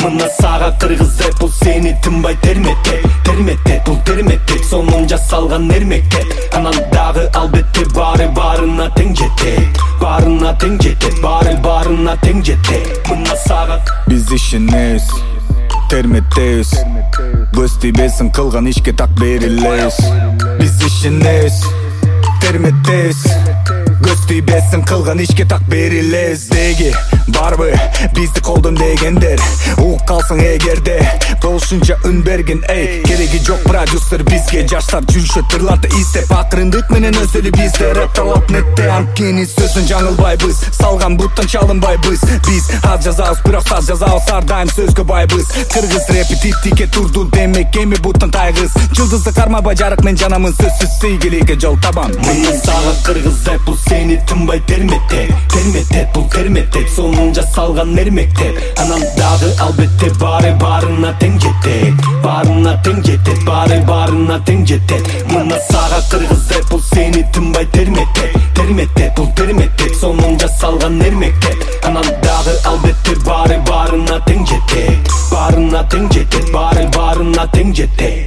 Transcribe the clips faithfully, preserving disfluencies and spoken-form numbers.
Мына сага кыргыз рэп, бул сени тынбай терметтеп, терметтеп, бул терметтеп, сонун жасалган эрмектеп. Анан дагы албетте баары баарына тең жетет, баарына тең жетет, баары баарына тең жетет. Мына сага биз ишенебиз, терметтебиз, көз тийбесин кылган ишке так берилебиз. Биз ишенебиз, терметтебиз, көз тийбесин кылган ишке так берилебиз. Деги барбы бизди колдон дегендер, угуп калсаң эгерде болушунча үн берген. Эй, кереги жок продюсер бизге, жаштар жүрүшөт ырларды издеп, акырындык менен өсөлү бизде рэп талап нетте. Анткени сөздөн жаңылбайбыз, салган буттан чалынбайбыз. Биз аз жазабыз, бирок саз жазабыз, ар дайым сөзгө байбыз. Кыргыз рэпи типтикке турду демек, эми буттан тайгыз. Жылдызды кармабай жарык мен жанамын, сөзсүз сейгиликке жол табам. Мына сага кыргыз рэп, бул сени тынбай терметтеп, терметтеп, бул терметтеп, сонун жасалган эрмектеп. Анан дагы албетте баары баарына тең жетет, баарына тең жетет, баары баарына тең жетет. Мына сага кыргыз рэп, бул сени тынбай терметтеп, терметтеп, бул терметтеп, сонун жасалган эрмектеп. Анан дагы албетте баары баарына тең жетет, баарына тең жетет, баары баарына тең жетет.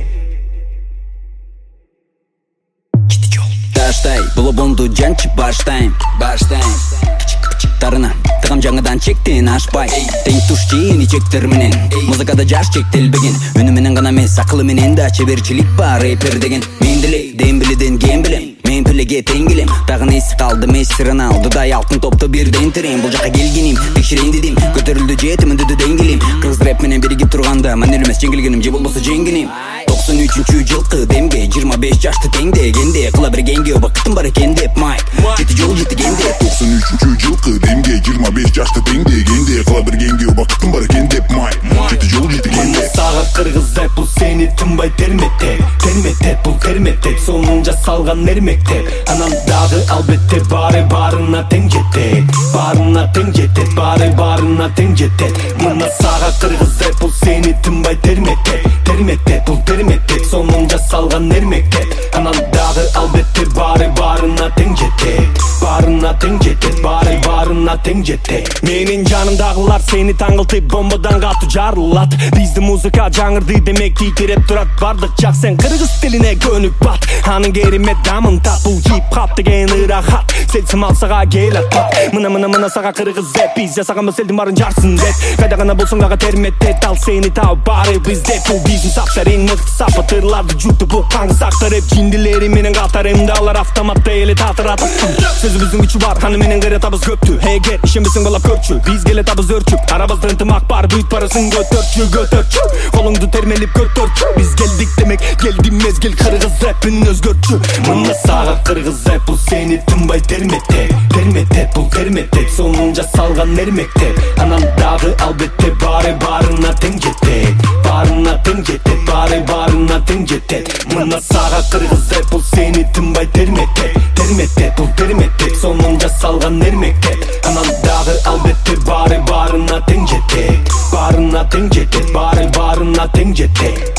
Таштай, булубунду жанчып баштайм, баштайм. Кичик-кичиктарына тыгам жаңыдан чектен ашпай, тең туш чейини чектер менен. Музыкада жаш чектелбеген, үнү менен гана эмес, акылы менен да чеберчилик бар рэпер деген. Мен деле Дембеледен кем билем, мен пилеге тең келем. Дагы неси калды Месси, Роналдудай алтын топту бирден терем. Бул жака келгеним, текшерейин дедим, көтөрүлдү жетим үндүдү деңгелим. Кыргыз рэп менен биригип турганда, мен элемес жеңилгеним же болбосо жеңгеним. токсон үчүнчү жылкы демге, жыйырма беш жашты тең дегенде, кыла бергенге убакытым бар экен деп майк, жети жол жетигенде. токсон үчүнчү жылкы демге, жыйырма беш жашты тең дегенде, кыла бергенге убакытым бар экен деп майк, жети жол жетигенде. Мына сага кыргыз рэп, бул сени тынбай терметтеп, терметтеп, бул терметтеп, сонун жасалган эрмектеп. Анан дагы албетте баары баарына тең жетет, баарына тең жетет, баары баарына тең жетет. Мына сага кыргыз рэп, бул сени тынбай терметтеп, терметтеп, бул терметтеп, сонун жасалган эрмектеп. Анан дагы албетте баары баарына тең жетет, баарына тең жетет, баары баарына тең жетет. Менин жанымдагылар сени таңылтып бомбадан катуу жарылат. Бизди музыка жаңырды демек титиреп турат бардык жак. Сен кыргыз тилине көнүп бат, анын керемет дамын тап. Бул хип-хоп деген ырахат, селсим алсага келат тап. Мына мына мына сага кыргыз рэп, биз жасаганбыз элдин баарын жарсын деп. Кайда гана болсоң дагы терметтет, ал сени таап баары бизде. Бул биздин саптар эң мыкты сапы, тырларды жутуп уккан сактар рэп жиндилери менен катар. Эмди алар автоматта эле татырат. Сөзүбүздүн күчү бар, аны менен кыратабыз көптү. Эгер ишенбесең балап көрчү, биз келатабыз өрчүп. Арабызда ынтымак бар, бүт барысын көтөрчү, көтөрчү. Колуңду термелип көтөрчү. Биз келдик демек, келди мезгил кыргыз рэпин өзгөрчү. Мына сага кыргыз рэп, бул сени тынбай терметтеп, терметтеп, бул терметтеп, сонун жасалган эрмектеп. Анан дагы албетте баары баарына тең жетет, баарына тең жетет, баары баарына тең жетет. Мына сага кыргыз рэп, бул сени тынбай терметтеп, терметтеп, бул терметтеп, сонун жасалган эрмектеп. Анан дагы албетте баары баарына тең жетет, баарына тең жетет, баары баарына тең жетет.